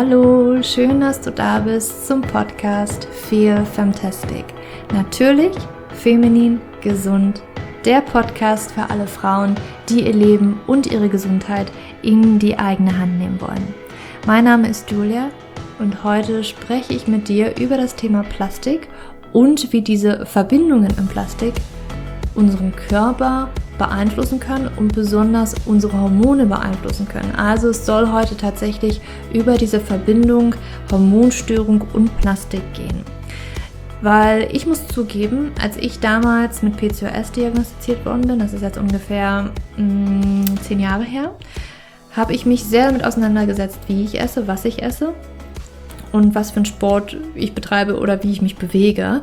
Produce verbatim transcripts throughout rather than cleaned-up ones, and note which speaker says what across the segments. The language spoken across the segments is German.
Speaker 1: Hallo, schön, dass du da bist zum Podcast Feel Femtastic. Natürlich feminin, gesund, der Podcast für alle Frauen, die ihr Leben und ihre Gesundheit in die eigene Hand nehmen wollen. Mein Name ist Julia und heute spreche ich mit dir über das Thema Plastik und wie diese Verbindungen im Plastik unseren Körper beeinflussen können und besonders unsere Hormone beeinflussen können. Also es soll heute tatsächlich über diese Verbindung Hormonstörung und Plastik gehen. Weil ich muss zugeben, als ich damals mit P C O S diagnostiziert worden bin, das ist jetzt ungefähr mh, zehn Jahre her, habe ich mich sehr damit auseinandergesetzt, wie ich esse, was ich esse und was für einen Sport ich betreibe oder wie ich mich bewege.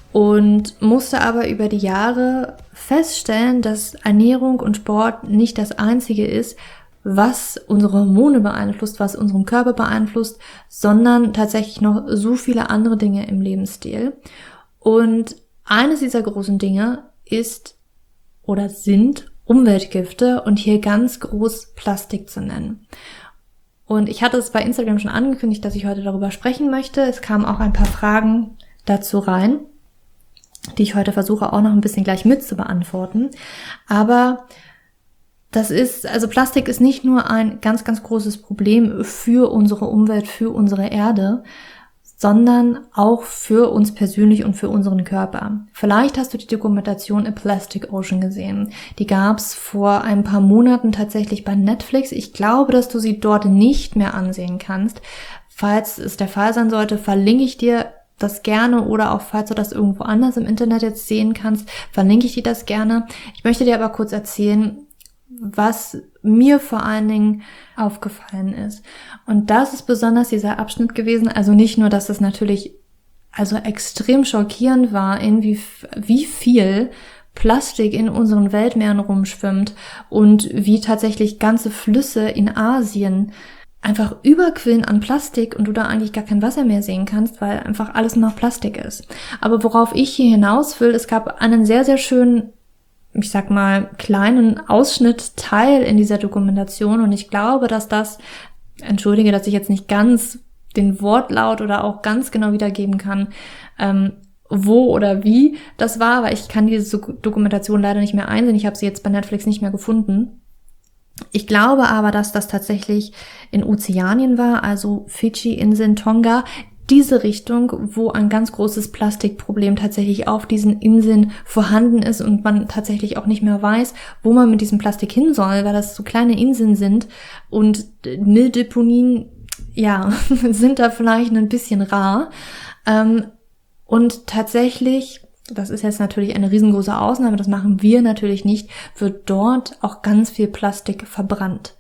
Speaker 1: Und musste aber über die Jahre feststellen, dass Ernährung und Sport nicht das Einzige ist, was unsere Hormone beeinflusst, was unseren Körper beeinflusst, sondern tatsächlich noch so viele andere Dinge im Lebensstil. Und eines dieser großen Dinge ist oder sind Umweltgifte und hier ganz groß Plastik zu nennen. Und ich hatte es bei Instagram schon angekündigt, dass ich heute darüber sprechen möchte. Es kamen auch ein paar Fragen dazu rein, die ich heute versuche auch noch ein bisschen gleich mit zu beantworten. Aber das ist, also Plastik ist nicht nur ein ganz, ganz großes Problem für unsere Umwelt, für unsere Erde, sondern auch für uns persönlich und für unseren Körper. Vielleicht hast du die Dokumentation A Plastic Ocean gesehen. Die gab's vor ein paar Monaten tatsächlich bei Netflix. Ich glaube, dass du sie dort nicht mehr ansehen kannst. Falls es der Fall sein sollte, verlinke ich dir das gerne oder auch falls du das irgendwo anders im Internet jetzt sehen kannst, verlinke ich dir das gerne. Ich möchte dir aber kurz erzählen, was mir vor allen Dingen aufgefallen ist. Und das ist besonders dieser Abschnitt gewesen, also nicht nur, dass das natürlich also extrem schockierend war, in wie, wie viel Plastik in unseren Weltmeeren rumschwimmt und wie tatsächlich ganze Flüsse in Asien einfach überquillen an Plastik und du da eigentlich gar kein Wasser mehr sehen kannst, weil einfach alles nur noch Plastik ist. Aber worauf ich hier hinaus will, es gab einen sehr, sehr schönen, ich sag mal, kleinen Ausschnittteil in dieser Dokumentation und ich glaube, dass das, entschuldige, dass ich jetzt nicht ganz den Wortlaut oder auch ganz genau wiedergeben kann, ähm, wo oder wie das war, weil ich kann diese Dokumentation leider nicht mehr einsehen. Ich habe sie jetzt bei Netflix nicht mehr gefunden. Ich glaube aber, dass das tatsächlich in Ozeanien war, also Fidschi, Inseln, Tonga, diese Richtung, wo ein ganz großes Plastikproblem tatsächlich auf diesen Inseln vorhanden ist und man tatsächlich auch nicht mehr weiß, wo man mit diesem Plastik hin soll, weil das so kleine Inseln sind und Mülldeponien, ja, sind da vielleicht ein bisschen rar. Und tatsächlich, das ist jetzt natürlich eine riesengroße Ausnahme, das machen wir natürlich nicht, wird dort auch ganz viel Plastik verbrannt.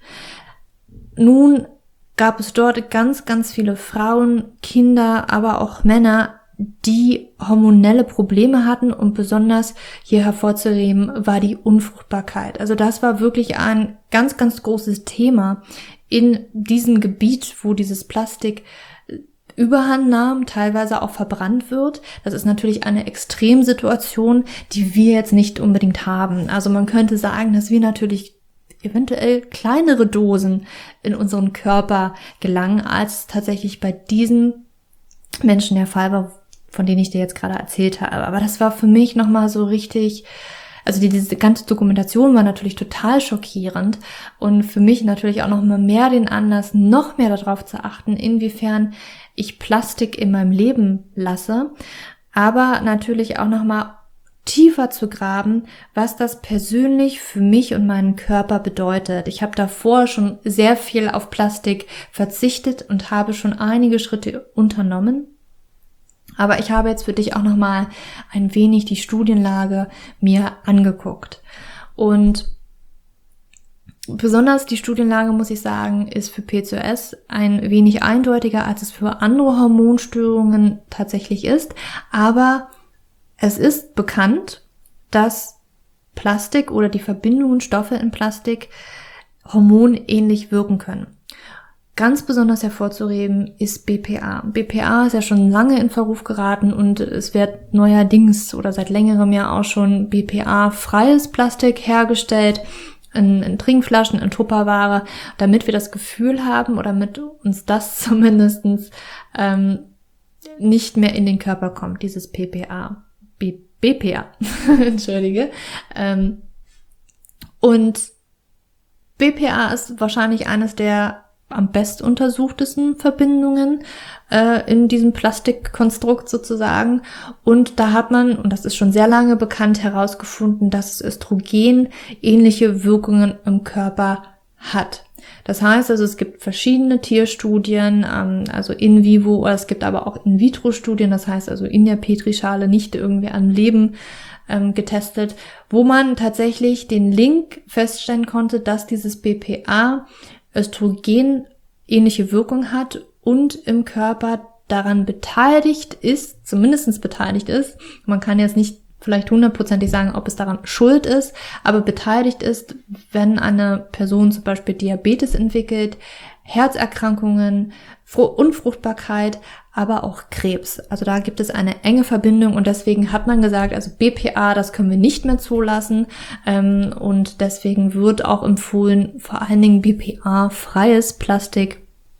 Speaker 1: Nun gab es dort ganz, ganz viele Frauen, Kinder, aber auch Männer, die hormonelle Probleme hatten und besonders hier hervorzuheben war die Unfruchtbarkeit. Also das war wirklich ein ganz, ganz großes Thema in diesem Gebiet, wo dieses Plastik Überhand nahm, teilweise auch verbrannt wird. Das ist natürlich eine Extremsituation, die wir jetzt nicht unbedingt haben. Also man könnte sagen, dass wir natürlich eventuell kleinere Dosen in unseren Körper gelangen, als tatsächlich bei diesen Menschen der Fall war, von denen ich dir jetzt gerade erzählt habe. Aber das war für mich nochmal so richtig, also die, diese ganze Dokumentation war natürlich total schockierend und für mich natürlich auch nochmal mehr den Anlass, noch mehr darauf zu achten, inwiefern ich Plastik in meinem Leben lasse, aber natürlich auch nochmal tiefer zu graben, was das persönlich für mich und meinen Körper bedeutet. Ich habe davor schon sehr viel auf Plastik verzichtet und habe schon einige Schritte unternommen. Aber ich habe jetzt für dich auch nochmal ein wenig die Studienlage mir angeguckt. Und besonders die Studienlage, muss ich sagen, ist für P C O S ein wenig eindeutiger, als es für andere Hormonstörungen tatsächlich ist. Aber es ist bekannt, dass Plastik oder die Verbindungen, Stoffe in Plastik hormonähnlich wirken können. Ganz besonders hervorzuheben ist B P A. B P A ist ja schon lange in Verruf geraten und es wird neuerdings oder seit längerem ja auch schon B P A-freies Plastik hergestellt. in, in Trinkflaschen, in Tupperware, damit wir das Gefühl haben oder damit uns das zumindestens ähm, nicht mehr in den Körper kommt, dieses P P A. B, B P A, entschuldige. Ähm, und B P A ist wahrscheinlich eines der am best untersuchtesten Verbindungen äh, in diesem Plastikkonstrukt sozusagen. Und da hat man, und das ist schon sehr lange bekannt, herausgefunden, dass Östrogen ähnliche Wirkungen im Körper hat. Das heißt also, es gibt verschiedene Tierstudien, ähm, also in vivo, oder es gibt aber auch In-vitro-Studien, das heißt also in der Petrischale, nicht irgendwie am Leben ähm, getestet, wo man tatsächlich den Link feststellen konnte, dass dieses B P A Östrogen ähnliche Wirkung hat und im Körper daran beteiligt ist, zumindest beteiligt ist. Man kann jetzt nicht vielleicht hundertprozentig sagen, ob es daran schuld ist, aber beteiligt ist, wenn eine Person zum Beispiel Diabetes entwickelt, Herzerkrankungen, Unfruchtbarkeit, aber auch Krebs. Also da gibt es eine enge Verbindung und deswegen hat man gesagt, also B P A, das können wir nicht mehr zulassen ähm, und deswegen wird auch empfohlen, vor allen Dingen B P A-freies Plastik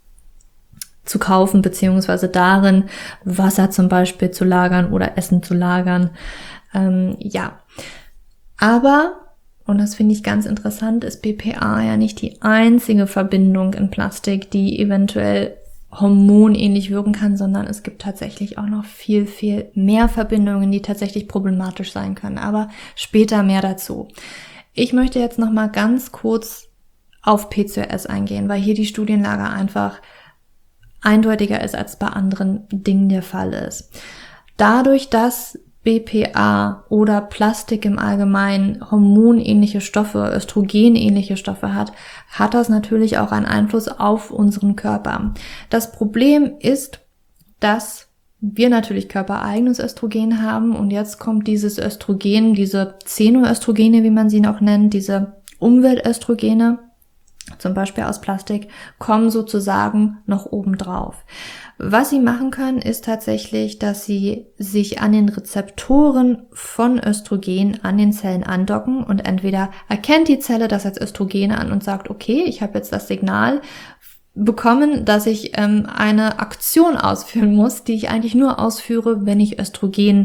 Speaker 1: zu kaufen, beziehungsweise darin Wasser zum Beispiel zu lagern oder Essen zu lagern. Ähm, ja, aber, und das finde ich ganz interessant, ist B P A ja nicht die einzige Verbindung in Plastik, die eventuell hormonähnlich wirken kann, sondern es gibt tatsächlich auch noch viel, viel mehr Verbindungen, die tatsächlich problematisch sein können. Aber später mehr dazu. Ich möchte jetzt noch mal ganz kurz auf P C O S eingehen, weil hier die Studienlage einfach eindeutiger ist, als bei anderen Dingen der Fall ist. Dadurch, dass B P A oder Plastik im Allgemeinen hormonähnliche Stoffe, östrogenähnliche Stoffe hat, hat das natürlich auch einen Einfluss auf unseren Körper. Das Problem ist, dass wir natürlich körpereigenes Östrogen haben und jetzt kommt dieses Östrogen, diese Xenoöstrogene, wie man sie noch nennt, diese Umweltöstrogene, zum Beispiel aus Plastik, kommen sozusagen noch oben drauf. Was sie machen können, ist tatsächlich, dass sie sich an den Rezeptoren von Östrogen an den Zellen andocken und entweder erkennt die Zelle das als Östrogen an und sagt, okay, ich habe jetzt das Signal bekommen, dass ich ähm, eine Aktion ausführen muss, die ich eigentlich nur ausführe, wenn ich Östrogen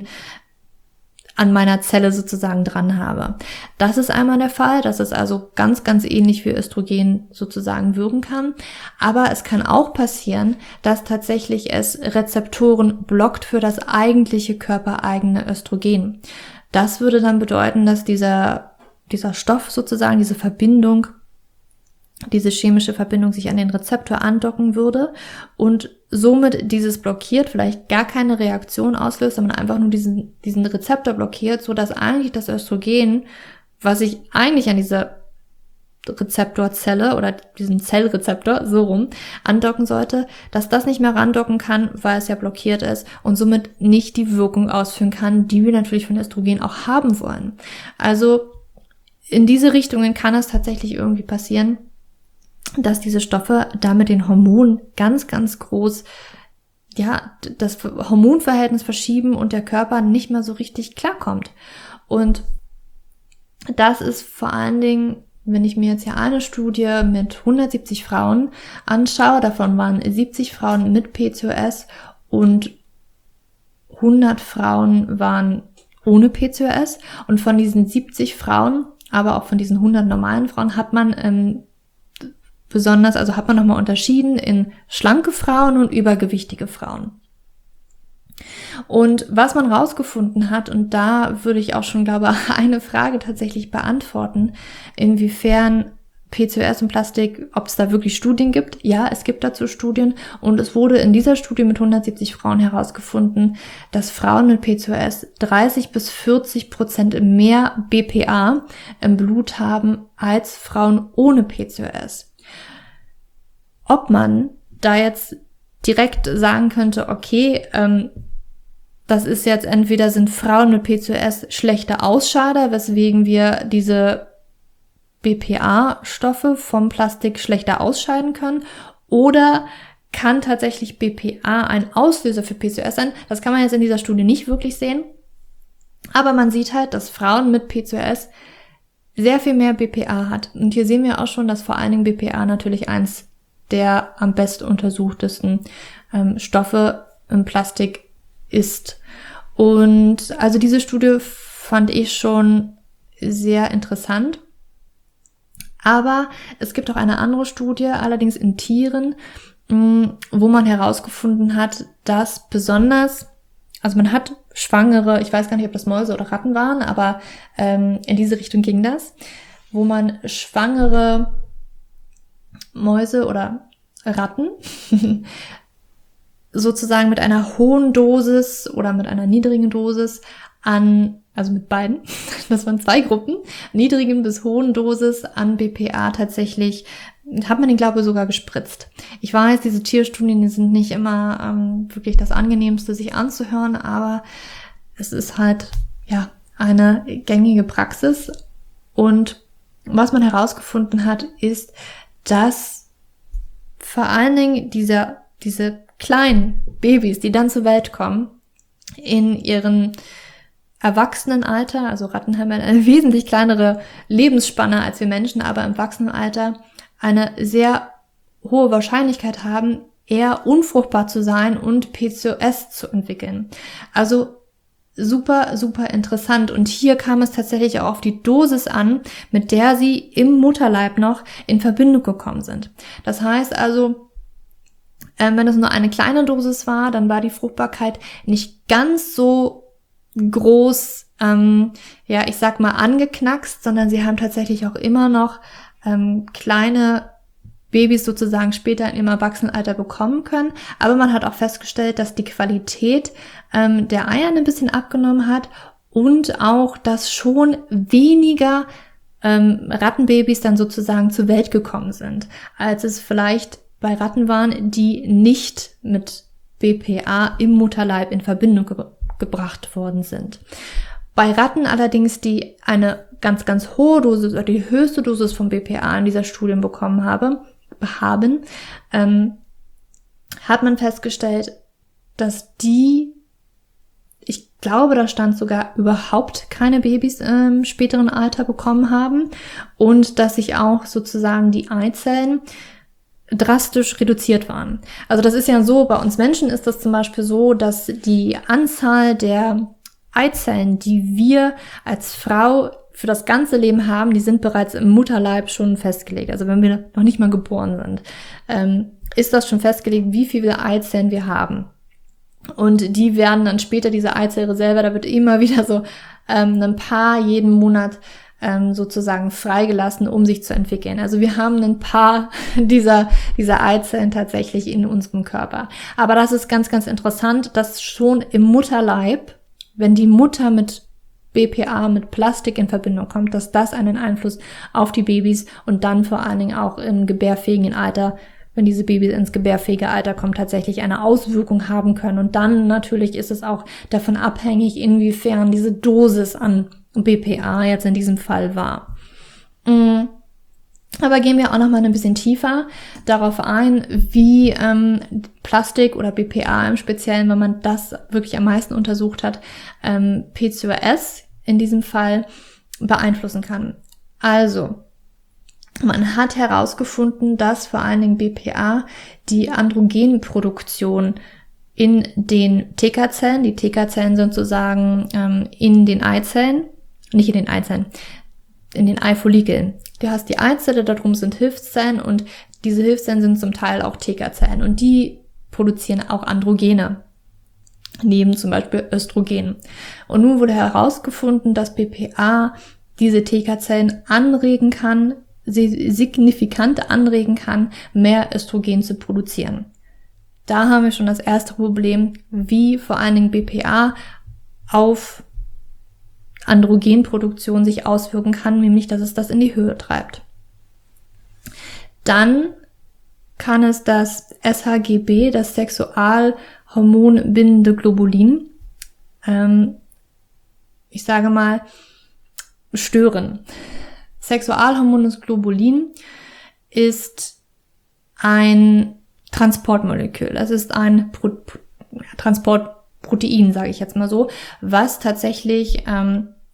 Speaker 1: an meiner Zelle sozusagen dran habe. Das ist einmal der Fall, dass es also ganz, ganz ähnlich wie Östrogen sozusagen wirken kann. Aber es kann auch passieren, dass tatsächlich es Rezeptoren blockt für das eigentliche körpereigene Östrogen. Das würde dann bedeuten, dass dieser, dieser Stoff sozusagen, diese Verbindung, diese chemische Verbindung sich an den Rezeptor andocken würde und somit dieses blockiert, vielleicht gar keine Reaktion auslöst, sondern einfach nur diesen, diesen Rezeptor blockiert, so dass eigentlich das Östrogen, was sich eigentlich an dieser Rezeptorzelle oder diesen Zellrezeptor so rum andocken sollte, dass das nicht mehr randocken kann, weil es ja blockiert ist und somit nicht die Wirkung ausführen kann, die wir natürlich von Östrogen auch haben wollen. Also in diese Richtungen kann es tatsächlich irgendwie passieren, dass diese Stoffe damit den Hormonen ganz, ganz groß, ja, das Hormonverhältnis verschieben und der Körper nicht mehr so richtig klarkommt. Und das ist vor allen Dingen, wenn ich mir jetzt hier eine Studie mit hundertsiebzig Frauen anschaue, davon waren siebzig Frauen mit P C O S und hundert Frauen waren ohne P C O S. Und von diesen siebzig Frauen, aber auch von diesen hundert normalen Frauen, hat man ähm, besonders, also hat man nochmal unterschieden in schlanke Frauen und übergewichtige Frauen. Und was man rausgefunden hat, und da würde ich auch schon, glaube ich, eine Frage tatsächlich beantworten, inwiefern P C O S und Plastik, ob es da wirklich Studien gibt. Ja, es gibt dazu Studien und es wurde in dieser Studie mit hundertsiebzig Frauen herausgefunden, dass Frauen mit P C O S dreißig bis vierzig Prozent mehr B P A im Blut haben als Frauen ohne P C O S. Ob man da jetzt direkt sagen könnte, okay, ähm, das ist jetzt entweder sind Frauen mit P C O S schlechte Ausscheider, weswegen wir diese B P A-Stoffe vom Plastik schlechter ausscheiden können, oder kann tatsächlich B P A ein Auslöser für P C O S sein? Das kann man jetzt in dieser Studie nicht wirklich sehen, aber man sieht halt, dass Frauen mit P C O S sehr viel mehr B P A hat. Und hier sehen wir auch schon, dass vor allen Dingen B P A natürlich eins der am besten untersuchtesten ähm, Stoffe im Plastik ist. Und also diese Studie fand ich schon sehr interessant. Aber es gibt auch eine andere Studie, allerdings in Tieren, wo man herausgefunden hat, dass besonders, also man hat Schwangere, ich weiß gar nicht, ob das Mäuse oder Ratten waren, aber ähm, in diese Richtung ging das, wo man schwangere Mäuse oder Ratten sozusagen mit einer hohen Dosis oder mit einer niedrigen Dosis an, also mit beiden, das waren zwei Gruppen, niedrigen bis hohen Dosis an B P A tatsächlich, hat man den, glaube ich, sogar gespritzt. Ich weiß, diese Tierstudien, die sind nicht immer ähm, wirklich das Angenehmste, sich anzuhören, aber es ist halt, ja, eine gängige Praxis. Und was man herausgefunden hat, ist, dass vor allen Dingen diese, diese kleinen Babys, die dann zur Welt kommen, in ihren Erwachsenenalter, also Ratten haben eine wesentlich kleinere Lebensspanne als wir Menschen, aber im Erwachsenenalter eine sehr hohe Wahrscheinlichkeit haben, eher unfruchtbar zu sein und P C O S zu entwickeln. Also super, super interessant. Und hier kam es tatsächlich auch auf die Dosis an, mit der sie im Mutterleib noch in Verbindung gekommen sind. Das heißt also, äh, wenn es nur eine kleine Dosis war, dann war die Fruchtbarkeit nicht ganz so groß, ähm, ja, ich sag mal angeknackst, sondern sie haben tatsächlich auch immer noch ähm, kleine Babys sozusagen später im Erwachsenenalter bekommen können. Aber man hat auch festgestellt, dass die Qualität ähm, der Eier ein bisschen abgenommen hat und auch, dass schon weniger ähm, Rattenbabys dann sozusagen zur Welt gekommen sind, als es vielleicht bei Ratten waren, die nicht mit B P A im Mutterleib in Verbindung ge- gebracht worden sind. Bei Ratten allerdings, die eine ganz, ganz hohe Dosis oder die höchste Dosis von B P A in dieser Studie bekommen habe, haben, ähm, hat man festgestellt, dass die, ich glaube, da stand sogar überhaupt keine Babys im späteren Alter bekommen haben und dass sich auch sozusagen die Eizellen drastisch reduziert waren. Also das ist ja so, bei uns Menschen ist das zum Beispiel so, dass die Anzahl der Eizellen, die wir als Frau für das ganze Leben haben, die sind bereits im Mutterleib schon festgelegt. Also wenn wir noch nicht mal geboren sind, ähm, ist das schon festgelegt, wie viele Eizellen wir haben. Und die werden dann später, diese Eizellreserve, da wird immer wieder so ähm, ein paar jeden Monat ähm, sozusagen freigelassen, um sich zu entwickeln. Also wir haben ein paar dieser, dieser Eizellen tatsächlich in unserem Körper. Aber das ist ganz, ganz interessant, dass schon im Mutterleib, wenn die Mutter mit B P A, mit Plastik in Verbindung kommt, dass das einen Einfluss auf die Babys und dann vor allen Dingen auch im gebärfähigen Alter, wenn diese Babys ins gebärfähige Alter kommen, tatsächlich eine Auswirkung haben können. Und dann natürlich ist es auch davon abhängig, inwiefern diese Dosis an B P A jetzt in diesem Fall war. Aber gehen wir auch noch mal ein bisschen tiefer darauf ein, wie ähm, Plastik oder B P A im Speziellen, wenn man das wirklich am meisten untersucht hat, ähm, P C O S in diesem Fall beeinflussen kann. Also, man hat herausgefunden, dass vor allen Dingen B P A die Androgenproduktion in den T K-Zellen, die T K-Zellen sind sozusagen ähm, in den Eizellen, nicht in den Eizellen, in den Eifollikeln. Du hast die Eizelle, darum sind Hilfszellen und diese Hilfszellen sind zum Teil auch T K-Zellen und die produzieren auch Androgene, neben zum Beispiel Östrogen. Und nun wurde herausgefunden, dass B P A diese T K-Zellen anregen kann, sie signifikant anregen kann, mehr Östrogen zu produzieren. Da haben wir schon das erste Problem, wie vor allen Dingen B P A auf Androgenproduktion sich auswirken kann, nämlich dass es das in die Höhe treibt. Dann kann es das S H G B, das Sexualhormonbindende Globulin, ähm, ich sage mal, stören. Sexualhormones Globulin ist ein Transportmolekül. Das ist ein Pro- Pro- Transportprotein, sage ich jetzt mal so, was tatsächlich ähm,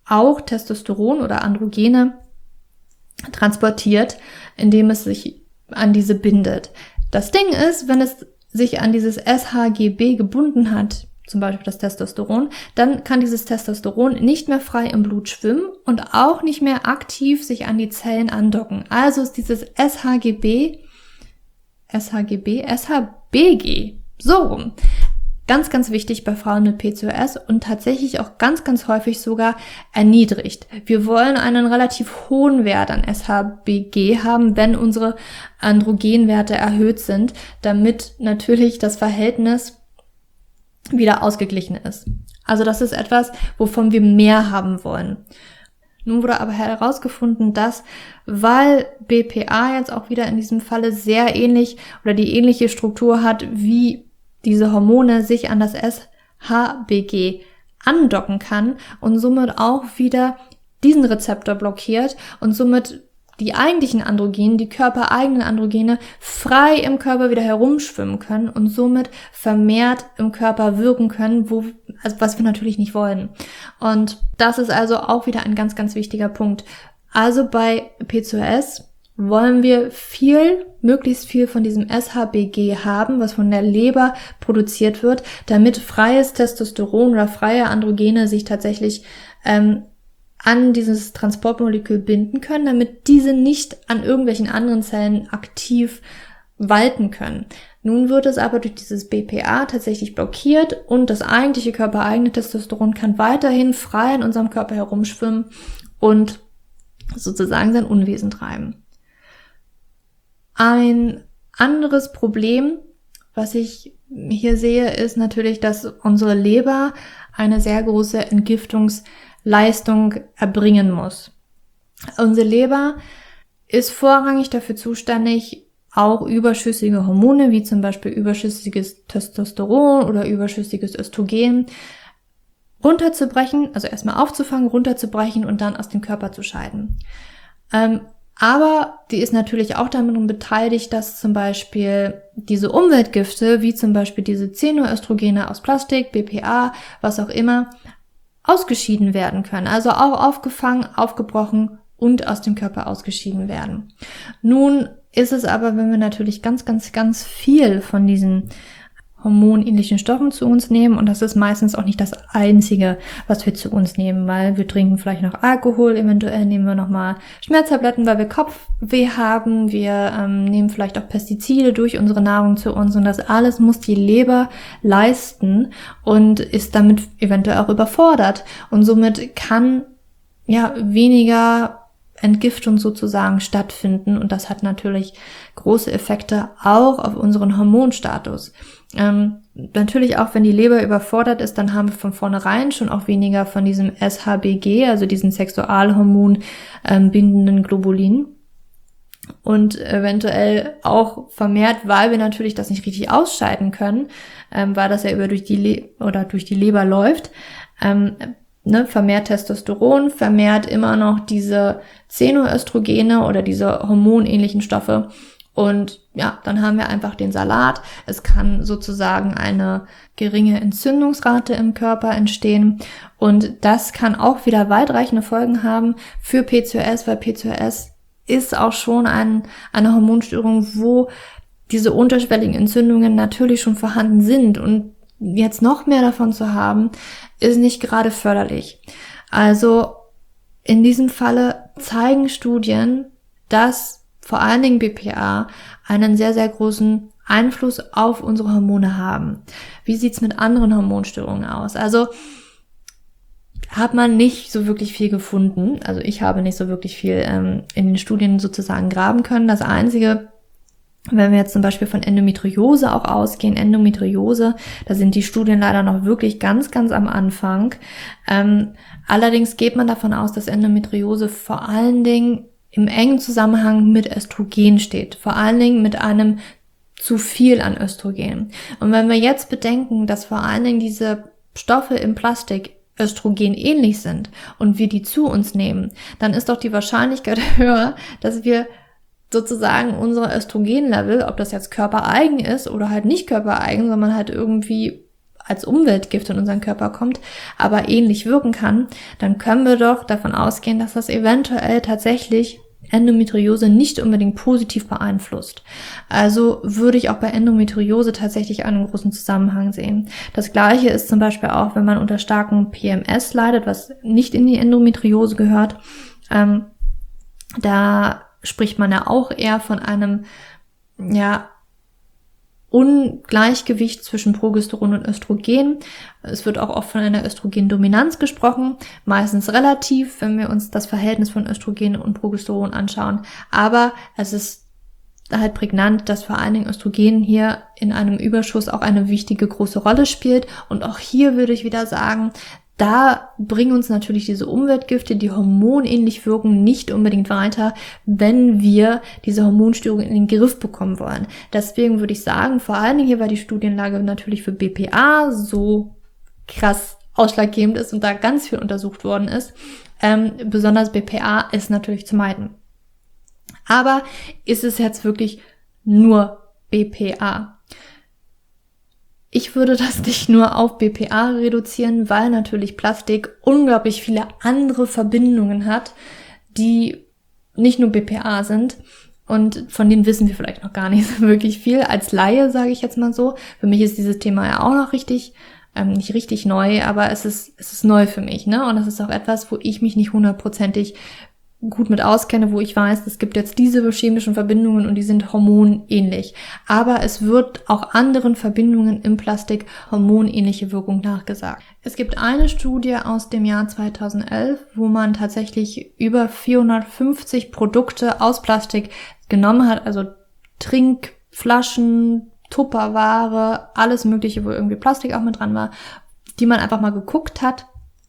Speaker 1: auch Testosteron oder Androgene transportiert, indem es sich an diese bindet. Das Ding ist, wenn es sich an dieses S H G B gebunden hat, zum Beispiel das Testosteron, dann kann dieses Testosteron nicht mehr frei im Blut schwimmen und auch nicht mehr aktiv sich an die Zellen andocken. Also ist dieses S H G B, S H G B, S H B G, so rum. Ganz, ganz wichtig bei Frauen mit P C O S und tatsächlich auch ganz, ganz häufig sogar erniedrigt. Wir wollen einen relativ hohen Wert an S H B G haben, wenn unsere Androgenwerte erhöht sind, damit natürlich das Verhältnis wieder ausgeglichen ist. Also das ist etwas, wovon wir mehr haben wollen. Nun wurde aber herausgefunden, dass, weil B P A jetzt auch wieder in diesem Falle sehr ähnlich oder die ähnliche Struktur hat, wie diese Hormone sich an das S H B G andocken kann und somit auch wieder diesen Rezeptor blockiert und somit die eigentlichen Androgene, die körpereigenen Androgene frei im Körper wieder herumschwimmen können und somit vermehrt im Körper wirken können, wo, also was wir natürlich nicht wollen. Und das ist also auch wieder ein ganz, ganz wichtiger Punkt. Also bei P C O S wollen wir viel, möglichst viel von diesem S H B G haben, was von der Leber produziert wird, damit freies Testosteron oder freie Androgene sich tatsächlich ähm, an dieses Transportmolekül binden können, damit diese nicht an irgendwelchen anderen Zellen aktiv walten können. Nun wird es aber durch dieses B P A tatsächlich blockiert und das eigentliche körpereigene Testosteron kann weiterhin frei in unserem Körper herumschwimmen und sozusagen sein Unwesen treiben. Ein anderes Problem, was ich hier sehe, ist natürlich, dass unsere Leber eine sehr große Entgiftungsleistung erbringen muss. Unsere Leber ist vorrangig dafür zuständig, auch überschüssige Hormone, wie zum Beispiel überschüssiges Testosteron oder überschüssiges Östrogen, runterzubrechen, also erstmal aufzufangen, runterzubrechen und dann aus dem Körper zu scheiden. Ähm, aber die ist natürlich auch daran beteiligt, dass zum Beispiel diese Umweltgifte, wie zum Beispiel diese Xenoöstrogene aus Plastik, B P A, was auch immer, ausgeschieden werden können. Also auch aufgefangen, aufgebrochen und aus dem Körper ausgeschieden werden. Nun ist es aber, wenn wir natürlich ganz, ganz, ganz viel von diesen hormonähnlichen Stoffen zu uns nehmen, und das ist meistens auch nicht das Einzige, was wir zu uns nehmen, weil wir trinken vielleicht noch Alkohol, eventuell nehmen wir nochmal Schmerztabletten, weil wir Kopfweh haben, wir ähm, nehmen vielleicht auch Pestizide durch unsere Nahrung zu uns, und das alles muss die Leber leisten und ist damit eventuell auch überfordert, und somit kann ja weniger Entgiftung sozusagen stattfinden, und das hat natürlich große Effekte auch auf unseren Hormonstatus. Ähm, natürlich auch, wenn die Leber überfordert ist, dann haben wir von vornherein schon auch weniger von diesem S H B G, also diesen Sexualhormon ähm, bindenden Globulin, und eventuell auch vermehrt, weil wir natürlich das nicht richtig ausscheiden können, ähm, weil das ja über durch die Le- oder durch die Leber läuft. Ähm, Ne, vermehrt Testosteron, vermehrt immer noch diese Xenoöstrogene oder diese hormonähnlichen Stoffe, und ja, dann haben wir einfach den Salat. Es kann sozusagen eine geringe Entzündungsrate im Körper entstehen, und das kann auch wieder weitreichende Folgen haben für P C O S, weil P C O S ist auch schon ein, eine Hormonstörung, wo diese unterschwelligen Entzündungen natürlich schon vorhanden sind, und jetzt noch mehr davon zu haben, ist nicht gerade förderlich. Also in diesem Falle zeigen Studien, dass vor allen Dingen B P A einen sehr, sehr großen Einfluss auf unsere Hormone haben. Wie sieht's mit anderen Hormonstörungen aus? Also hat man nicht so wirklich viel gefunden. Also ich habe nicht so wirklich viel ähm, in den Studien sozusagen graben können. Das Einzige, wenn wir jetzt zum Beispiel von Endometriose auch ausgehen, Endometriose, da sind die Studien leider noch wirklich ganz, ganz am Anfang. Ähm, allerdings geht man davon aus, dass Endometriose vor allen Dingen im engen Zusammenhang mit Östrogen steht. Vor allen Dingen mit einem zu viel an Östrogen. Und wenn wir jetzt bedenken, dass vor allen Dingen diese Stoffe im Plastik Östrogen ähnlich sind und wir die zu uns nehmen, dann ist doch die Wahrscheinlichkeit höher, dass wir sozusagen unsere Östrogenlevel, ob das jetzt körpereigen ist oder halt nicht körpereigen, sondern halt irgendwie als Umweltgift in unseren Körper kommt, aber ähnlich wirken kann, dann können wir doch davon ausgehen, dass das eventuell tatsächlich Endometriose nicht unbedingt positiv beeinflusst. Also würde ich auch bei Endometriose tatsächlich einen großen Zusammenhang sehen. Das Gleiche ist zum Beispiel auch, wenn man unter starkem P M S leidet, was nicht in die Endometriose gehört. Ähm, da spricht man ja auch eher von einem, ja, Ungleichgewicht zwischen Progesteron und Östrogen. Es wird auch oft von einer Östrogendominanz gesprochen, meistens relativ, wenn wir uns das Verhältnis von Östrogen und Progesteron anschauen. Aber es ist halt prägnant, dass vor allen Dingen Östrogen hier in einem Überschuss auch eine wichtige große Rolle spielt. Und auch hier würde ich wieder sagen, da bringen uns natürlich diese Umweltgifte, die hormonähnlich wirken, nicht unbedingt weiter, wenn wir diese Hormonstörung in den Griff bekommen wollen. Deswegen würde ich sagen, vor allen Dingen hier, weil die Studienlage natürlich für B P A so krass ausschlaggebend ist und da ganz viel untersucht worden ist, ähm, besonders B P A ist natürlich zu meiden. Aber ist es jetzt wirklich nur B P A? Ich würde das nicht nur auf B P A reduzieren, weil natürlich Plastik unglaublich viele andere Verbindungen hat, die nicht nur B P A sind. Und von denen wissen wir vielleicht noch gar nicht so wirklich viel. Als Laie sage ich jetzt mal so. Für mich ist dieses Thema ja auch noch richtig, ähm, nicht richtig neu, aber es ist, es ist neu für mich, ne? Und das ist auch etwas, wo ich mich nicht hundertprozentig gut mit auskenne, wo ich weiß, es gibt jetzt diese chemischen Verbindungen und die sind hormonähnlich. Aber es wird auch anderen Verbindungen im Plastik hormonähnliche Wirkung nachgesagt. Es gibt eine Studie aus dem Jahr zweitausendelf, wo man tatsächlich über vierhundertfünfzig Produkte aus Plastik genommen hat, also Trinkflaschen, Tupperware, alles mögliche, wo irgendwie Plastik auch mit dran war, die man einfach mal geguckt hat,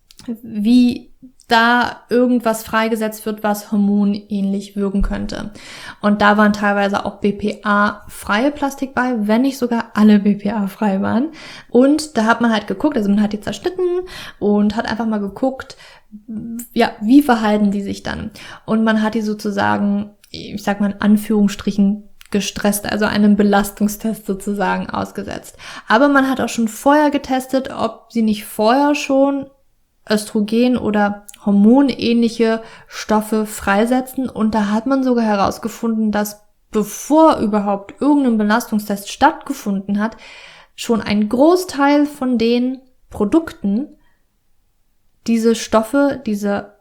Speaker 1: wie da irgendwas freigesetzt wird, was hormonähnlich wirken könnte. Und da waren teilweise auch B P A-freie Plastik bei, wenn nicht sogar alle B P A-frei waren. Und da hat man halt geguckt, also man hat die zerschnitten und hat einfach mal geguckt, ja, wie verhalten die sich dann? Und man hat die sozusagen, ich sag mal in Anführungsstrichen, gestresst, also einem Belastungstest sozusagen ausgesetzt. Aber man hat auch schon vorher getestet, ob sie nicht vorher schon Östrogen oder hormonähnliche Stoffe freisetzen, und da hat man sogar herausgefunden, dass bevor überhaupt irgendein Belastungstest stattgefunden hat, schon ein Großteil von den Produkten diese Stoffe, diese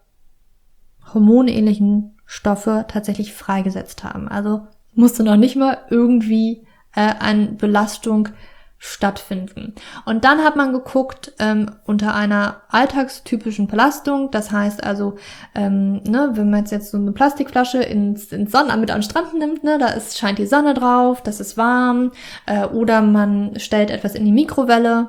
Speaker 1: hormonähnlichen Stoffe tatsächlich freigesetzt haben. Also musste noch nicht mal irgendwie äh, eine Belastung stattfinden. Und dann hat man geguckt ähm, unter einer alltagstypischen Belastung, das heißt also, ähm, ne, wenn man jetzt, jetzt so eine Plastikflasche ins, ins Sonne mit an den Strand nimmt, ne, da ist, scheint die Sonne drauf, das ist warm, äh, oder man stellt etwas in die Mikrowelle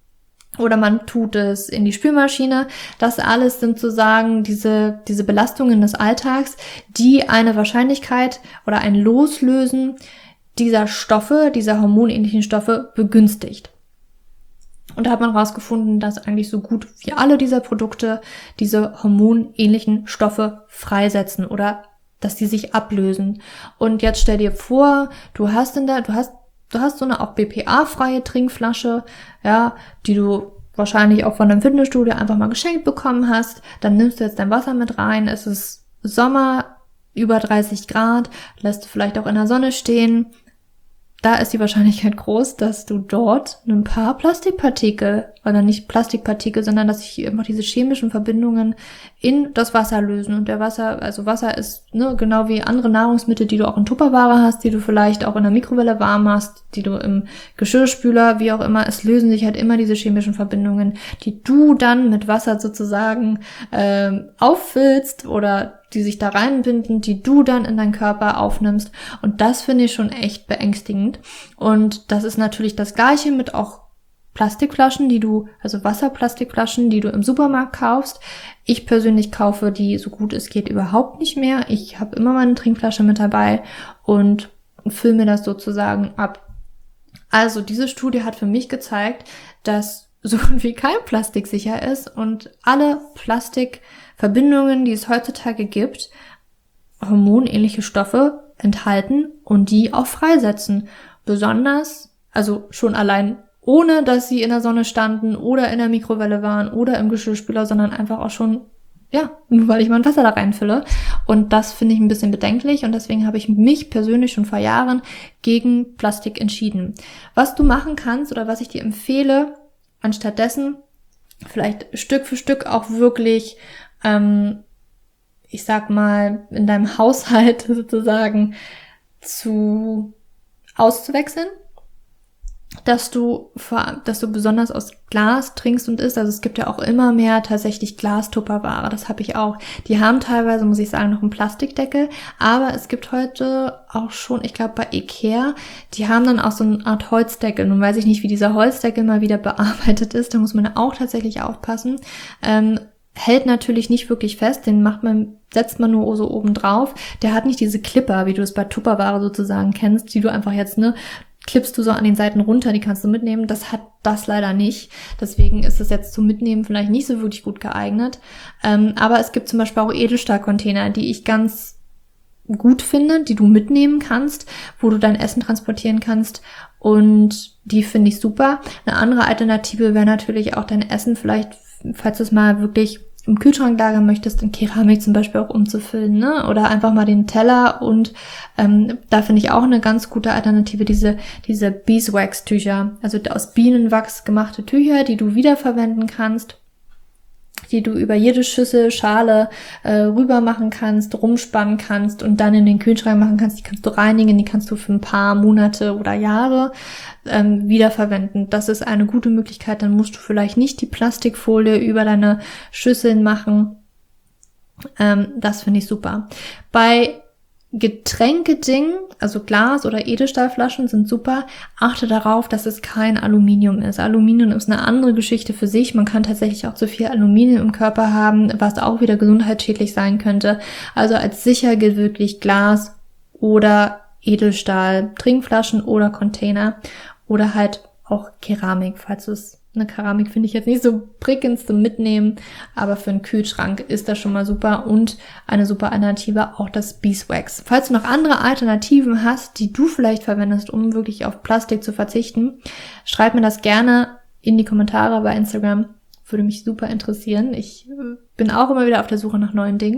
Speaker 1: oder man tut es in die Spülmaschine. Das alles sind sozusagen diese, diese Belastungen des Alltags, die eine Wahrscheinlichkeit oder ein Loslösen dieser Stoffe, dieser hormonähnlichen Stoffe begünstigt. Und da hat man herausgefunden, dass eigentlich so gut wie alle dieser Produkte diese hormonähnlichen Stoffe freisetzen oder dass die sich ablösen. Und jetzt stell dir vor, du hast in der, du hast, du hast so eine auch B P A-freie Trinkflasche, ja, die du wahrscheinlich auch von einem Fitnessstudio einfach mal geschenkt bekommen hast. Dann nimmst du jetzt dein Wasser mit rein. Es ist Sommer, über dreißig Grad, lässt du vielleicht auch in der Sonne stehen. Da ist die Wahrscheinlichkeit groß, dass du dort ein paar Plastikpartikel, oder nicht Plastikpartikel, sondern dass sich einfach diese chemischen Verbindungen in das Wasser lösen. Und der Wasser, also Wasser ist ne, genau wie andere Nahrungsmittel, die du auch in Tupperware hast, die du vielleicht auch in der Mikrowelle warm hast, die du im Geschirrspüler, wie auch immer, es lösen sich halt immer diese chemischen Verbindungen, die du dann mit Wasser sozusagen ähm, auffüllst oder die sich da reinbinden, die du dann in deinen Körper aufnimmst. Und das finde ich schon echt beängstigend. Und das ist natürlich das Gleiche mit auch Plastikflaschen, die du, also Wasserplastikflaschen, die du im Supermarkt kaufst. Ich persönlich kaufe die, so gut es geht, überhaupt nicht mehr. Ich habe immer meine Trinkflasche mit dabei und fülle mir das sozusagen ab. Also diese Studie hat für mich gezeigt, dass so gut wie kein Plastik sicher ist und alle Plastikverbindungen, die es heutzutage gibt, hormonähnliche Stoffe enthalten und die auch freisetzen. Besonders, also schon allein ohne dass sie in der Sonne standen oder in der Mikrowelle waren oder im Geschirrspüler, sondern einfach auch schon, ja, nur weil ich mein Wasser da reinfülle. Und das finde ich ein bisschen bedenklich und deswegen habe ich mich persönlich schon vor Jahren gegen Plastik entschieden. Was du machen kannst oder was ich dir empfehle, anstattdessen vielleicht Stück für Stück auch wirklich, ähm, ich sag mal, in deinem Haushalt sozusagen zu auszuwechseln, dass du vor, dass du besonders aus Glas trinkst und isst. Also es gibt ja auch immer mehr tatsächlich Glastupperware. Das habe ich auch. Die haben teilweise, muss ich sagen, noch einen Plastikdeckel. Aber es gibt heute auch schon, ich glaube bei Ikea, die haben dann auch so eine Art Holzdeckel. Nun weiß ich nicht, wie dieser Holzdeckel mal wieder bearbeitet ist. Da muss man auch tatsächlich aufpassen. Ähm, hält natürlich nicht wirklich fest. Den macht man, setzt man nur so oben drauf. Der hat nicht diese Clipper, wie du es bei Tupperware sozusagen kennst, die du einfach jetzt, ne, klippst du so an den Seiten runter, die kannst du mitnehmen. Das hat das leider nicht. Deswegen ist es jetzt zum Mitnehmen vielleicht nicht so wirklich gut geeignet. Ähm, aber es gibt zum Beispiel auch Edelstahlcontainer, die ich ganz gut finde, die du mitnehmen kannst, wo du dein Essen transportieren kannst. Und die finde ich super. Eine andere Alternative wäre natürlich auch dein Essen vielleicht, falls du es mal wirklich im Kühlschrank lagern möchtest, in Keramik zum Beispiel auch umzufüllen, ne? Oder einfach mal den Teller und ähm, da finde ich auch eine ganz gute Alternative diese diese Beeswax-Tücher, also aus Bienenwachs gemachte Tücher, die du wiederverwenden kannst, die du über jede Schüssel, Schale äh, rüber machen kannst, rumspannen kannst und dann in den Kühlschrank machen kannst. Die kannst du reinigen, die kannst du für ein paar Monate oder Jahre ähm, wiederverwenden. Das ist eine gute Möglichkeit. Dann musst du vielleicht nicht die Plastikfolie über deine Schüsseln machen. Ähm, das finde ich super. Bei Getränkedingen, also Glas- oder Edelstahlflaschen sind super. Achte darauf, dass es kein Aluminium ist. Aluminium ist eine andere Geschichte für sich. Man kann tatsächlich auch zu viel Aluminium im Körper haben, was auch wieder gesundheitsschädlich sein könnte. Also als sicher gilt wirklich Glas oder Edelstahl, Trinkflaschen oder Container oder halt auch Keramik, falls du es Eine Keramik finde ich jetzt nicht so prickelnd zum Mitnehmen, aber für einen Kühlschrank ist das schon mal super und eine super Alternative auch das Beeswax. Falls du noch andere Alternativen hast, die du vielleicht verwendest, um wirklich auf Plastik zu verzichten, schreib mir das gerne in die Kommentare bei Instagram. Würde mich super interessieren. Ich bin auch immer wieder auf der Suche nach neuen Dingen.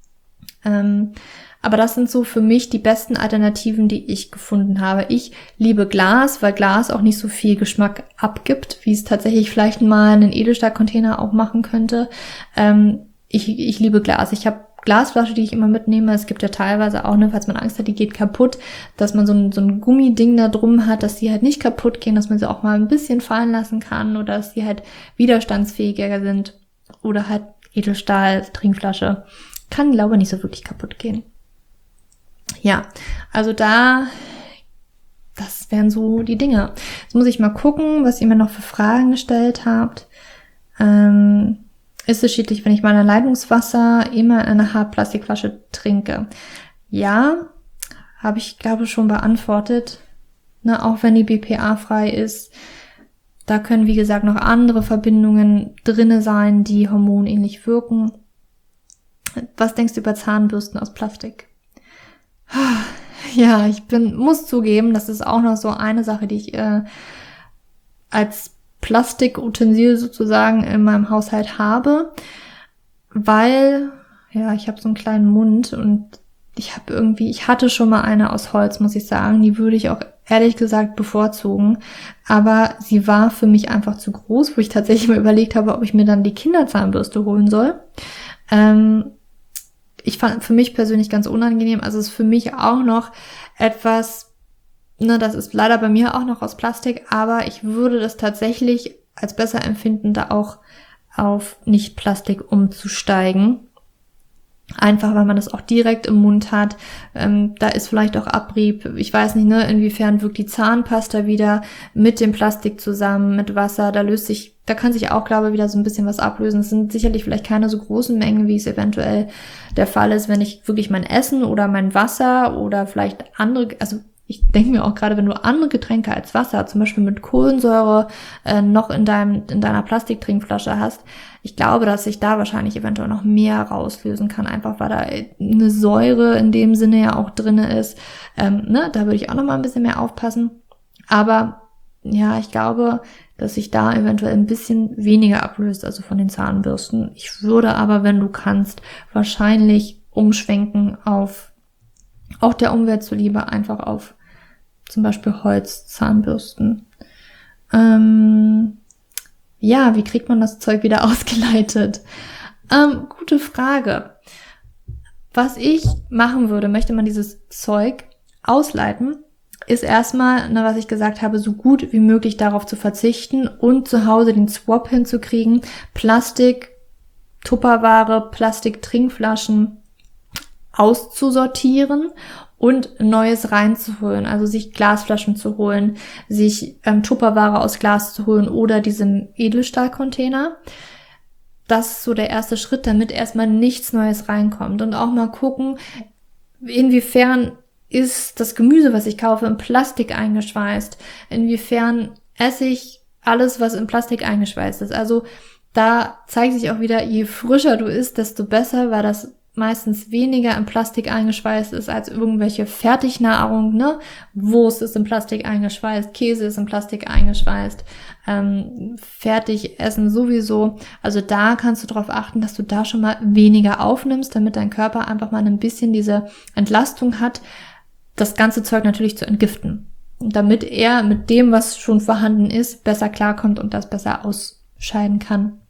Speaker 1: Ähm, Aber das sind so für mich die besten Alternativen, die ich gefunden habe. Ich liebe Glas, weil Glas auch nicht so viel Geschmack abgibt, wie es tatsächlich vielleicht mal einen Edelstahlcontainer auch machen könnte. Ähm, ich, ich liebe Glas. Ich habe Glasflasche, die ich immer mitnehme. Es gibt ja teilweise auch, ne, falls man Angst hat, die geht kaputt, dass man so ein, so ein Gummiding da drum hat, dass die halt nicht kaputt gehen, dass man sie auch mal ein bisschen fallen lassen kann oder dass die halt widerstandsfähiger sind. Oder halt Edelstahl, Trinkflasche. Kann, glaube ich, nicht so wirklich kaputt gehen. Ja, also da, das wären so die Dinge. Jetzt muss ich mal gucken, was ihr mir noch für Fragen gestellt habt. Ähm, ist es schädlich, wenn ich mein Leitungswasser immer in einer Hartplastikflasche trinke? Ja, habe ich, glaube ich, schon beantwortet. Ne, auch wenn die B P A-frei ist. Da können, wie gesagt, noch andere Verbindungen drinne sein, die hormonähnlich wirken. Was denkst du über Zahnbürsten aus Plastik? Ja, ich bin, muss zugeben, das ist auch noch so eine Sache, die ich äh, als Plastikutensil sozusagen in meinem Haushalt habe, weil, ja, ich habe so einen kleinen Mund und ich habe irgendwie, ich hatte schon mal eine aus Holz, muss ich sagen, die würde ich auch ehrlich gesagt bevorzugen, aber sie war für mich einfach zu groß, wo ich tatsächlich mal überlegt habe, ob ich mir dann die Kinderzahnbürste holen soll. Ähm, Ich fand für mich persönlich ganz unangenehm, also es ist für mich auch noch etwas, ne, das ist leider bei mir auch noch aus Plastik, aber ich würde das tatsächlich als besser empfinden, da auch auf Nicht-Plastik umzusteigen. Einfach, weil man das auch direkt im Mund hat. Ähm, da ist vielleicht auch Abrieb. Ich weiß nicht, ne, inwiefern wirkt die Zahnpasta wieder mit dem Plastik zusammen, mit Wasser. Da löst sich, da kann sich auch, glaube ich, wieder so ein bisschen was ablösen. Es sind sicherlich vielleicht keine so großen Mengen, wie es eventuell der Fall ist, wenn ich wirklich mein Essen oder mein Wasser oder vielleicht andere, also ich denke mir auch gerade, wenn du andere Getränke als Wasser, zum Beispiel mit Kohlensäure, äh, noch in deinem in deiner Plastiktrinkflasche hast, ich glaube, dass sich da wahrscheinlich eventuell noch mehr rauslösen kann, einfach weil da eine Säure in dem Sinne ja auch drinne ist. Ähm, ne, da würde ich auch noch mal ein bisschen mehr aufpassen. Aber ja, ich glaube, dass sich da eventuell ein bisschen weniger ablöst, also von den Zahnbürsten. Ich würde aber, wenn du kannst, wahrscheinlich umschwenken auf, auch der Umwelt zuliebe, einfach auf zum Beispiel Holzzahnbürsten. Ähm, ja, wie kriegt man das Zeug wieder ausgeleitet? Ähm, gute Frage. Was ich machen würde, möchte man dieses Zeug ausleiten, ist erstmal, ne, was ich gesagt habe, so gut wie möglich darauf zu verzichten und zu Hause den Swap hinzukriegen. Plastik, Tupperware, Plastik-Trinkflaschen auszusortieren und Neues reinzuholen. Also sich Glasflaschen zu holen, sich ähm, Tupperware aus Glas zu holen oder diesen Edelstahlcontainer. Das ist so der erste Schritt, damit erstmal nichts Neues reinkommt. Und auch mal gucken, inwiefern ist das Gemüse, was ich kaufe, in Plastik eingeschweißt? Inwiefern esse ich alles, was in Plastik eingeschweißt ist? Also da zeigt sich auch wieder, je frischer du isst, desto besser, weil das meistens weniger in Plastik eingeschweißt ist als irgendwelche Fertignahrung, ne? Wurst ist in Plastik eingeschweißt, Käse ist in Plastik eingeschweißt, ähm, Fertigessen sowieso. Also da kannst du darauf achten, dass du da schon mal weniger aufnimmst, damit dein Körper einfach mal ein bisschen diese Entlastung hat, das ganze Zeug natürlich zu entgiften, damit er mit dem, was schon vorhanden ist, besser klarkommt und das besser ausscheiden kann.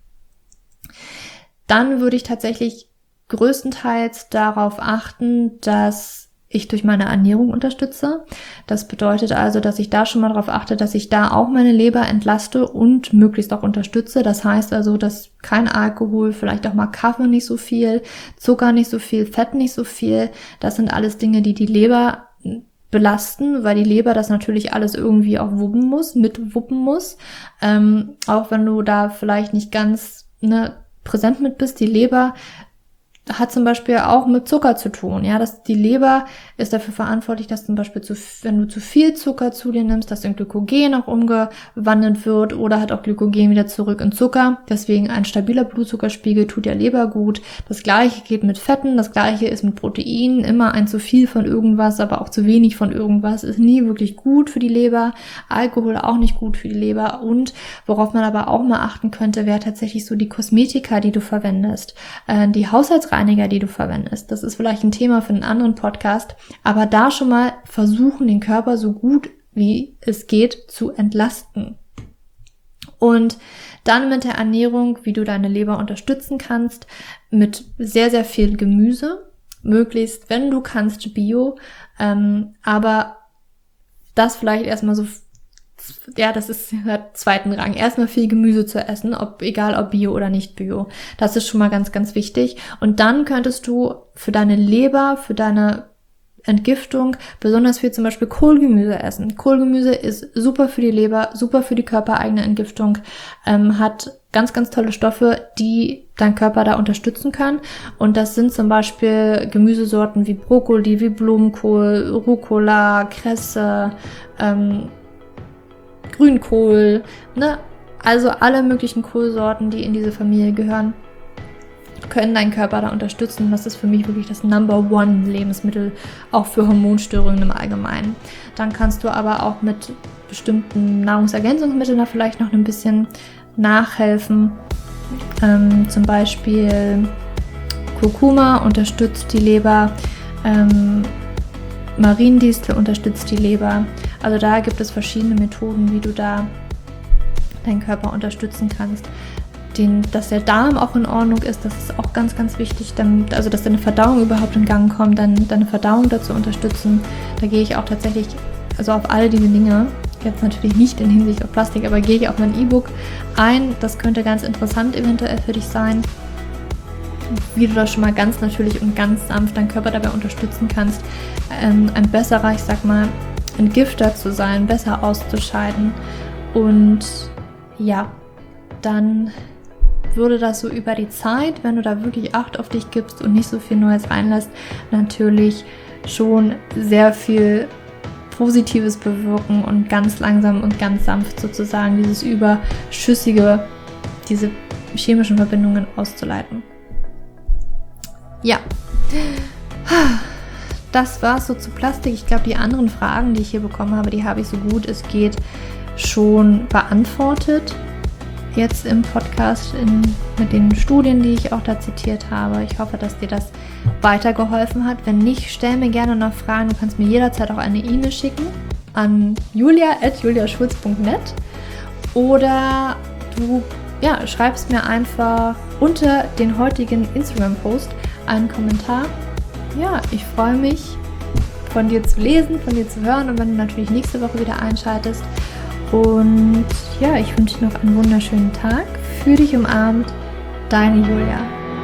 Speaker 1: Dann würde ich tatsächlich größtenteils darauf achten, dass ich durch meine Ernährung unterstütze. Das bedeutet also, dass ich da schon mal darauf achte, dass ich da auch meine Leber entlaste und möglichst auch unterstütze. Das heißt also, dass kein Alkohol, vielleicht auch mal Kaffee nicht so viel, Zucker nicht so viel, Fett nicht so viel. Das sind alles Dinge, die die Leber belasten, weil die Leber das natürlich alles irgendwie auch wuppen muss, mitwuppen muss. Ähm, auch wenn du da vielleicht nicht ganz ne, präsent mit bist, die Leber hat zum Beispiel auch mit Zucker zu tun. Ja, dass die Leber ist dafür verantwortlich, dass zum Beispiel, zu, wenn du zu viel Zucker zu dir nimmst, dass in Glykogen auch umgewandelt wird oder hat auch Glykogen wieder zurück in Zucker. Deswegen ein stabiler Blutzuckerspiegel tut der Leber gut. Das Gleiche geht mit Fetten, das Gleiche ist mit Proteinen. Immer ein zu viel von irgendwas, aber auch zu wenig von irgendwas ist nie wirklich gut für die Leber. Alkohol auch nicht gut für die Leber. Und worauf man aber auch mal achten könnte, wäre tatsächlich so die Kosmetika, die du verwendest, äh, die Haushaltsreiniger, die du verwendest. Das ist vielleicht ein Thema für einen anderen Podcast, aber da schon mal versuchen, den Körper so gut wie es geht zu entlasten. Und dann mit der Ernährung, wie du deine Leber unterstützen kannst, mit sehr, sehr viel Gemüse, möglichst, wenn du kannst, Bio, ähm, aber das vielleicht erstmal so, ja, das ist der zweiten Rang. Erstmal viel Gemüse zu essen, ob egal ob Bio oder nicht Bio. Das ist schon mal ganz, ganz wichtig. Und dann könntest du für deine Leber, für deine Entgiftung besonders viel zum Beispiel Kohlgemüse essen. Kohlgemüse ist super für die Leber, super für die körpereigene Entgiftung, ähm, hat ganz, ganz tolle Stoffe, die dein Körper da unterstützen kann. Und das sind zum Beispiel Gemüsesorten wie Brokkoli, wie Blumenkohl, Rucola, Kresse, ähm, Grünkohl, ne? Also alle möglichen Kohlsorten, die in diese Familie gehören, können deinen Körper da unterstützen. Das ist für mich wirklich das Number One Lebensmittel, auch für Hormonstörungen im Allgemeinen. Dann kannst du aber auch mit bestimmten Nahrungsergänzungsmitteln da vielleicht noch ein bisschen nachhelfen. Ähm, zum Beispiel Kurkuma unterstützt die Leber, ähm, Mariendistel unterstützt die Leber. Also da gibt es verschiedene Methoden, wie du da deinen Körper unterstützen kannst. Den, dass der Darm auch in Ordnung ist, das ist auch ganz, ganz wichtig. Damit, also dass deine Verdauung überhaupt in Gang kommt, dann deine Verdauung dazu unterstützen. Da gehe ich auch tatsächlich, also auf all diese Dinge, jetzt natürlich nicht in Hinsicht auf Plastik, aber gehe ich auf mein E-Book ein. Das könnte ganz interessant eventuell für dich sein, wie du das schon mal ganz natürlich und ganz sanft deinen Körper dabei unterstützen kannst, ähm, ein besserer, ich sag mal, Entgifter zu sein, besser auszuscheiden. Und ja, dann würde das so über die Zeit, wenn du da wirklich Acht auf dich gibst und nicht so viel Neues reinlässt, natürlich schon sehr viel Positives bewirken und ganz langsam und ganz sanft sozusagen dieses Überschüssige, diese chemischen Verbindungen auszuleiten. Ja, das war's so zu Plastik. Ich glaube, die anderen Fragen, die ich hier bekommen habe, die habe ich so gut es geht schon beantwortet. Jetzt im Podcast in, mit den Studien, die ich auch da zitiert habe. Ich hoffe, dass dir das weitergeholfen hat. Wenn nicht, stell mir gerne noch Fragen. Du kannst mir jederzeit auch eine E-Mail schicken an julia at juliaschulz punkt net oder du ja, schreibst mir einfach unter den heutigen Instagram-Post einen Kommentar. Ja, ich freue mich, von dir zu lesen, von dir zu hören und wenn du natürlich nächste Woche wieder einschaltest. Und ja, ich wünsche dir noch einen wunderschönen Tag. Fühl dich umarmt, deine Julia.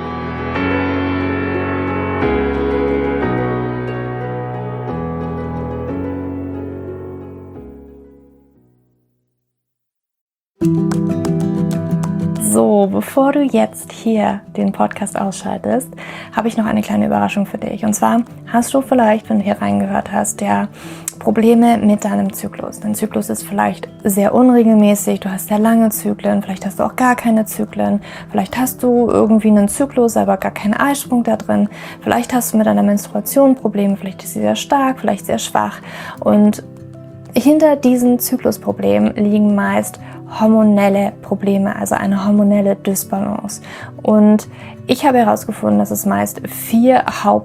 Speaker 1: So, bevor du jetzt hier den Podcast ausschaltest, habe ich noch eine kleine Überraschung für dich. Und zwar hast du vielleicht, wenn du hier reingehört hast, ja Probleme mit deinem Zyklus. Dein Zyklus ist vielleicht sehr unregelmäßig, du hast sehr lange Zyklen, vielleicht hast du auch gar keine Zyklen, vielleicht hast du irgendwie einen Zyklus, aber gar keinen Eisprung da drin, vielleicht hast du mit deiner Menstruation Probleme, vielleicht ist sie sehr stark, vielleicht sehr schwach. Und hinter diesen Zyklusproblemen liegen meist hormonelle Probleme, also eine hormonelle Dysbalance. Und ich habe herausgefunden, dass es meist vier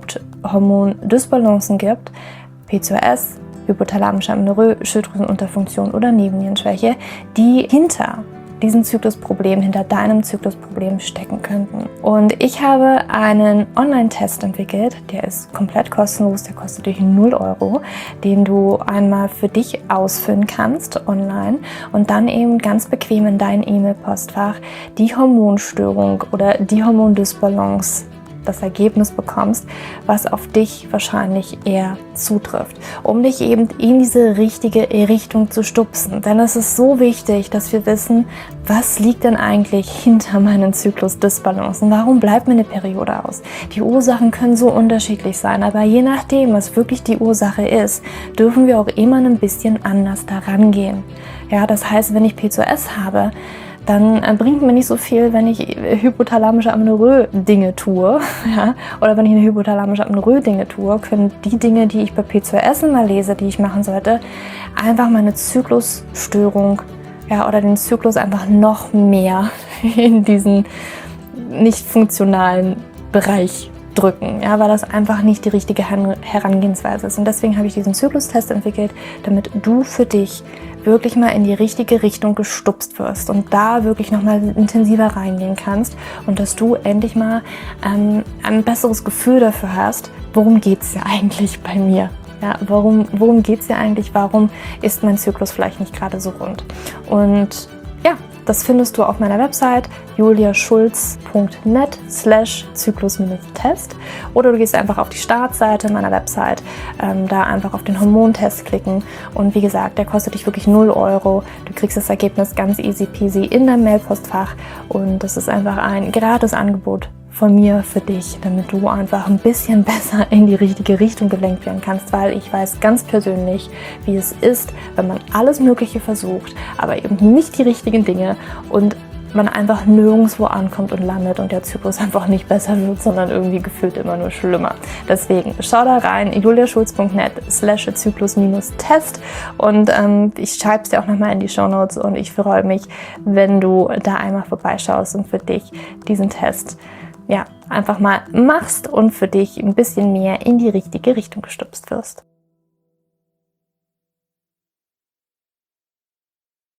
Speaker 1: Haupthormondysbalancen gibt: P C O S, hypothalamische Amenorrhoe, Schilddrüsenunterfunktion oder Nebennierenschwäche, die hinter diesen Zyklusproblem, hinter deinem Zyklusproblem stecken könnten. Und ich habe einen Online-Test entwickelt, der ist komplett kostenlos, der kostet dich null Euro, den du einmal für dich ausfüllen kannst online und dann eben ganz bequem in dein E-Mail-Postfach die Hormonstörung oder die Hormondysbalance, das Ergebnis bekommst, was auf dich wahrscheinlich eher zutrifft, um dich eben in diese richtige Richtung zu stupsen. Denn es ist so wichtig, dass wir wissen, was liegt denn eigentlich hinter meinen Zyklusdysbalancen? Warum bleibt mir eine Periode aus? Die Ursachen können so unterschiedlich sein, aber je nachdem, was wirklich die Ursache ist, dürfen wir auch immer ein bisschen anders daran gehen. Ja, das heißt, wenn ich P C O S habe, dann bringt mir nicht so viel, wenn ich hypothalamische Amenorrhoe Dinge tue, ja, oder wenn ich eine hypothalamische Amenorrhoe Dinge tue, können die Dinge, die ich bei P C O S immer lese, die ich machen sollte, einfach meine Zyklusstörung, ja, oder den Zyklus einfach noch mehr in diesen nicht funktionalen Bereich drücken, ja, weil das einfach nicht die richtige Herangehensweise ist. Und deswegen habe ich diesen Zyklustest entwickelt, damit du für dich wirklich mal in die richtige Richtung gestupst wirst und da wirklich nochmal intensiver reingehen kannst und dass du endlich mal ähm, ein besseres Gefühl dafür hast, worum geht es ja eigentlich bei mir? Ja, warum, worum geht es ja eigentlich? Warum ist mein Zyklus vielleicht nicht gerade so rund? Und ja, das findest du auf meiner Website juliaschulz punkt net slash zyklus-test oder du gehst einfach auf die Startseite meiner Website, ähm, da einfach auf den Hormontest klicken und wie gesagt, der kostet dich wirklich null Euro. Du kriegst das Ergebnis ganz easy peasy in dein Mailpostfach und das ist einfach ein gratis Angebot von mir für dich, damit du einfach ein bisschen besser in die richtige Richtung gelenkt werden kannst, weil ich weiß ganz persönlich, wie es ist, wenn man alles Mögliche versucht, aber eben nicht die richtigen Dinge und man einfach nirgendwo ankommt und landet und der Zyklus einfach nicht besser wird, sondern irgendwie gefühlt immer nur schlimmer. Deswegen schau da rein, juliaschulz punkt net slash zyklus-test und ähm, ich schreibe es dir auch nochmal in die Shownotes und ich freue mich, wenn du da einmal vorbeischaust und für dich diesen Test ja, einfach mal machst und für dich ein bisschen mehr in die richtige Richtung gestupst wirst.